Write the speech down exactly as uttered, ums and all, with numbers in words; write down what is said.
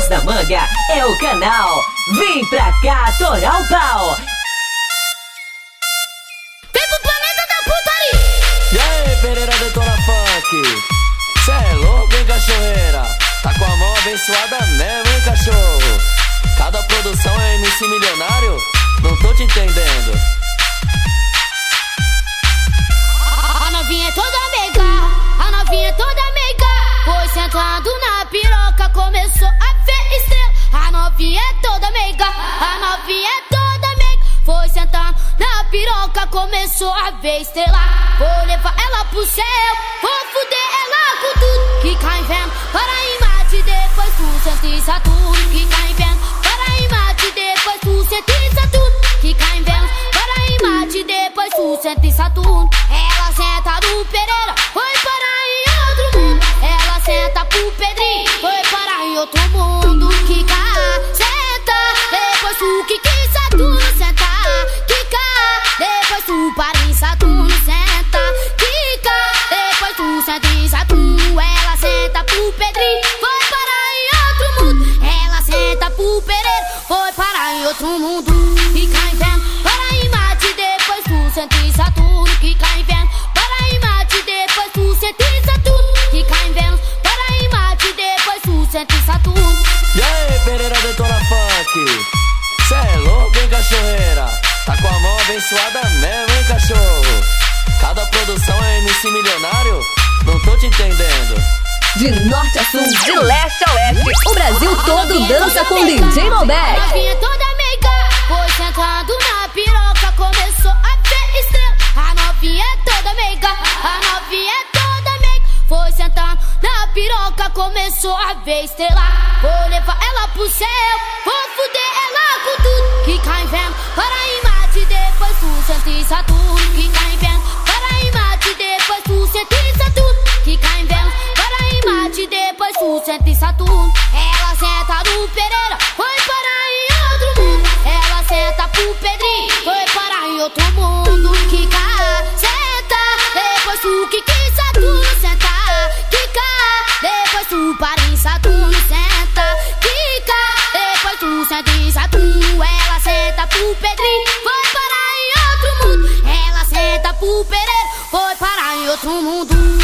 Panos da Manga é o canal. Vem pra cá, torar o pau. Vem pro planeta da putaria. E aí, Pereira Detona Funk? Cê é louco, hein, cachorreira? Tá com a mão abençoada mesmo, hein, cachorro? Cada produção é M C milionário? Não tô te entendendo. A novinha é toda meiga, a novinha é toda meiga. Foi sentando na piroca, começou a ver estrela. A novinha é toda meiga, a novinha é toda meiga. Foi sentando na piroca, começou a ver estrela. Vou levar ela pro céu, vou fuder ela com tudo. Que cai vendo, para em mate, depois tu senta em Saturno. Que cai vendo, para em mate, depois tu senta em Saturno. Que cai vendo, para em mate, depois tu senta em Saturno. Ela senta no Pereira, foi parar em outro mundo. Ela senta pro Pedrinho, foi parar em outro mundo. Quica, senta, depois tu quica em Saturno. Senta, quica, depois tu para em Saturno. Senta, quica, depois tu senta em Saturno. Ela senta pro Pedrinho, foi parar em outro mundo. Ela senta pro Pereira, foi parar em outro mundo. Quica em vento, para em mate, depois tu senta em Saturno. Quica em vento, para em mate, depois tu senta em Saturno. Quica em vento, para em mate, depois tu senta em Saturno. E aí, Pereira Detona Funk? Cê é louco, hein, cachorreira? Tá com a mão abençoada mesmo, hein, cachorro? Cada produção é M C milionário? Não tô te entendendo. De norte a sul, de leste a oeste, o Brasil todo dança com D J Malbec. A novinha é toda meiga, foi sentando na piroca, começou a ver estrela. A novinha é toda meiga, a novinha é toda meiga. Foi sentando na piroca, começou a ver estrela. Vou levar ela pro céu, vou fuder ela com tudo. Que cai vendo, para em mate, depois tu senta em Saturno. Que cai vendo, para em mate, depois tu senta em Saturno. Que cai vendo, para em mate, depois tu senta em Saturno. Ela senta no Pereira, foi parar em outro mundo. Ela senta pro Pedrinho, foi parar em outro mundo. Quica, senta, depois tu quica em Saturno. Senta, quica, depois tu para em Saturno. Senta, quica, depois tu senta em Saturno. Ela senta pro Pedrinho, foi parar em outro mundo. Ela senta pro Pereira, foi parar em outro mundo.